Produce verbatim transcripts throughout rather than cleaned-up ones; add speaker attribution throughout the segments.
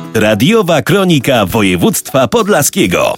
Speaker 1: Radiowa Kronika Województwa Podlaskiego.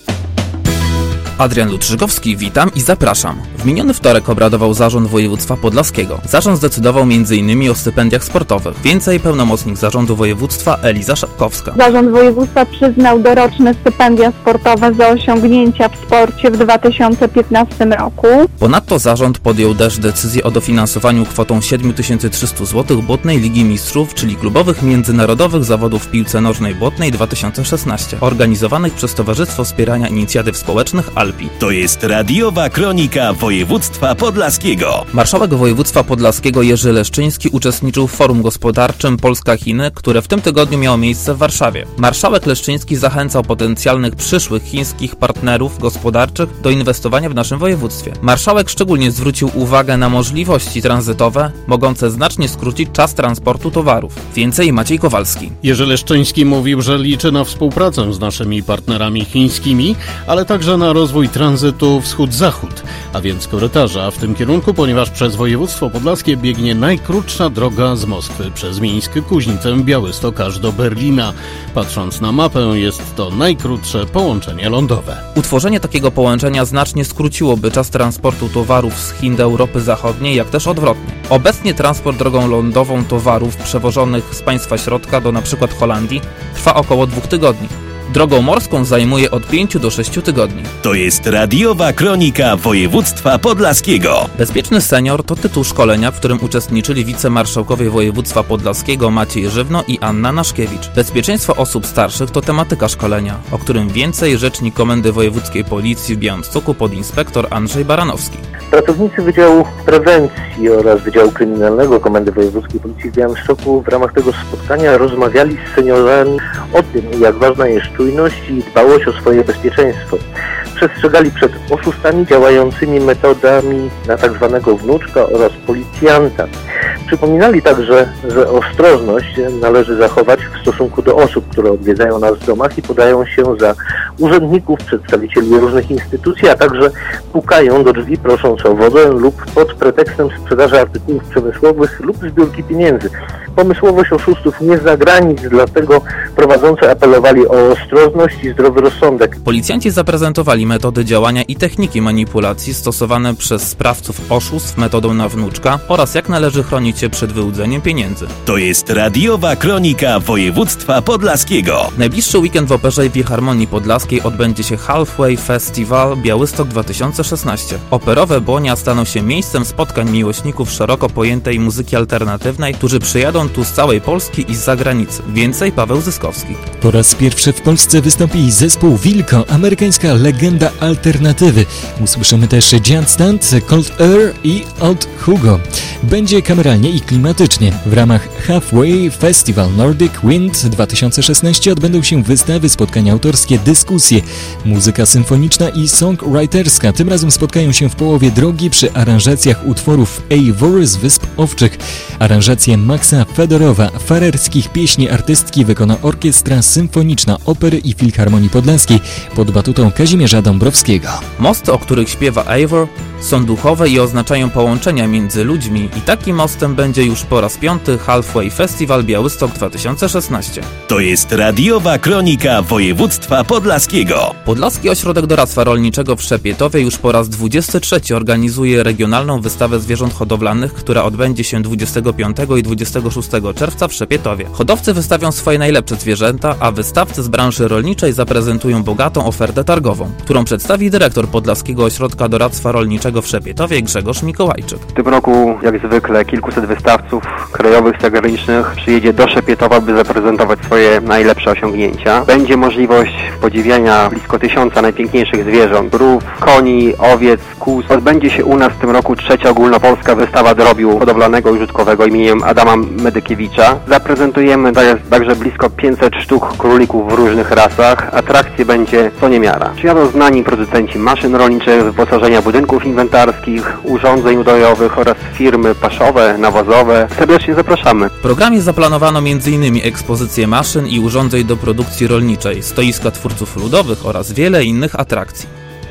Speaker 2: Adrian Lutrzykowski, witam i zapraszam. W miniony wtorek obradował Zarząd Województwa Podlaskiego. Zarząd zdecydował między innymi o stypendiach sportowych. Więcej pełnomocnik Zarządu Województwa Eliza Szapkowska.
Speaker 3: Zarząd Województwa przyznał doroczne stypendia sportowe za osiągnięcia w sporcie w dwa tysiące piętnastym roku.
Speaker 2: Ponadto zarząd podjął też decyzję o dofinansowaniu kwotą siedem tysięcy trzysta złotych Błotnej Ligi Mistrzów, czyli klubowych międzynarodowych zawodów w piłce nożnej Błotnej dwa tysiące szesnaście, organizowanych przez Towarzystwo Wspierania Inicjatyw Społecznych Alpi.
Speaker 1: To jest Radiowa Kronika Województwa Podlaskiego.
Speaker 2: Marszałek Województwa Podlaskiego Jerzy Leszczyński uczestniczył w forum gospodarczym Polska-Chiny, które w tym tygodniu miało miejsce w Warszawie. Marszałek Leszczyński zachęcał potencjalnych przyszłych chińskich partnerów gospodarczych do inwestowania w naszym województwie. Marszałek szczególnie zwrócił uwagę na możliwości tranzytowe, mogące znacznie skrócić czas transportu towarów. Więcej Maciej Kowalski.
Speaker 4: Jerzy Leszczyński mówił, że liczy na współpracę z naszymi partnerami chińskimi, ale także na rozwój tranzytu wschód-zachód, a więc korytarza w tym kierunku, ponieważ przez województwo podlaskie biegnie najkrótsza droga z Moskwy przez Mińsk, Kuźnicę, Białystok aż do Berlina. Patrząc na mapę, jest to najkrótsze połączenie lądowe.
Speaker 2: Utworzenie takiego połączenia znacznie skróciłoby czas transportu towarów z Chin do Europy Zachodniej, jak też odwrotnie. Obecnie transport drogą lądową towarów przewożonych z państwa środka do np. Holandii trwa około dwóch tygodni. Drogą morską zajmuje od pięciu do sześciu tygodni.
Speaker 1: To jest Radiowa Kronika Województwa Podlaskiego.
Speaker 2: Bezpieczny senior to tytuł szkolenia, w którym uczestniczyli wicemarszałkowie województwa podlaskiego Maciej Żywno i Anna Naszkiewicz. Bezpieczeństwo osób starszych to tematyka szkolenia, o którym więcej rzecznik Komendy Wojewódzkiej Policji w Białymstoku podinspektor Andrzej Baranowski.
Speaker 5: Pracownicy Wydziału Prewencji oraz Wydziału Kryminalnego Komendy Wojewódzkiej Policji w Białymstoku w ramach tego spotkania rozmawiali z seniorami o tym, jak ważna jest czujność i dbałość o swoje bezpieczeństwo. Przestrzegali przed oszustami działającymi metodami na tak zwanego wnuczka oraz policjanta. Przypominali także, że ostrożność należy zachować w stosunku do osób, które odwiedzają nas w domach i podają się za urzędników, przedstawicieli różnych instytucji, a także pukają do drzwi prosząc o wodę lub pod pretekstem sprzedaży artykułów przemysłowych lub zbiórki pieniędzy. Pomysłowość oszustów nie zna granic, dlatego prowadzący apelowali o ostrożność i zdrowy rozsądek.
Speaker 2: Policjanci zaprezentowali metody działania i techniki manipulacji stosowane przez sprawców oszustw metodą na wnuczka oraz jak należy chronić się przed wyłudzeniem pieniędzy.
Speaker 1: To jest Radiowa Kronika Województwa Podlaskiego.
Speaker 2: Najbliższy weekend w Operze i Filharmonii Podlaskiej odbędzie się Halfway Festival Białystok dwa tysiące szesnaście. Operowe Błonia staną się miejscem spotkań miłośników szeroko pojętej muzyki alternatywnej, którzy przyjadą tu z całej Polski i z zagranicy. Więcej Paweł Zyskowski.
Speaker 6: Po raz pierwszy w Polsce wystąpi zespół Wilko, amerykańska legenda alternatywy. Usłyszymy też Giant Stand, Cold Air i Old Hugo. Będzie kameralnie i klimatycznie. W ramach Halfway Festival Nordic Wind dwa tysiące szesnaście odbędą się wystawy, spotkania autorskie, dyskusje, muzyka symfoniczna i songwriterska. Tym razem spotkają się w połowie drogi przy aranżacjach utworów Eivor z Wysp Owczych. Aranżację Maxa Fedorowa, farerskich pieśni artystki wykona Orkiestra Symfoniczna Opery i Filharmonii Podlaskiej pod batutą Kazimierza Dąbrowskiego.
Speaker 2: Mosty, o których śpiewa Eivor, są duchowe i oznaczają połączenia między ludźmi i takim mostem będzie już po raz piąty Halfway Festival Białystok dwa tysiące szesnaście.
Speaker 1: To jest Radiowa Kronika Województwa Podlaskiego.
Speaker 2: Podlaski Ośrodek Doradztwa Rolniczego w Szepietowie już po raz dwudziesty trzeci organizuje regionalną wystawę zwierząt hodowlanych, która odbędzie się dwudziestego piątego i dwudziestego szóstego czerwca w Szepietowie. Hodowcy wystawią swoje najlepsze zwierzęta, a wystawcy z branży rolniczej zaprezentują bogatą ofertę targową, którą przedstawi dyrektor Podlaskiego Ośrodka Doradztwa Rolniczego w Szepietowie Grzegorz Mikołajczyk.
Speaker 7: W tym roku, jak zwykle, kilkuset wystawców krajowych, zagranicznych przyjedzie do Szepietowa, by zaprezentować swoje najlepsze osiągnięcia. Będzie możliwość podziwiania blisko tysiąca najpiękniejszych zwierząt, krów, koni, owiec, kóz. Odbędzie się u nas w tym roku trzecia ogólnopolska wystawa drobiu hodowlanego i użytkowego imieniem Adama Medykiewicza. Zaprezentujemy także blisko pięćset sztuk królików w różnych rasach. Atrakcje będzie co niemiara. Przyjadą znani producenci maszyn rolniczych, wyposażenia budynków inwentarskich, urządzeń udojowych oraz firmy paszowe, nawozowe. Serdecznie zapraszamy.
Speaker 2: W programie zaplanowano m.in. ekspozycję maszyn i urządzeń do produkcji rolniczej, stoiska twórców ludowych oraz wiele innych atrakcji.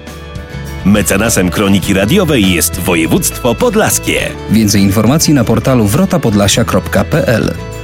Speaker 1: Mecenasem Kroniki Radiowej jest Województwo Podlaskie.
Speaker 8: Więcej informacji na portalu wrota podlasia kropka p l.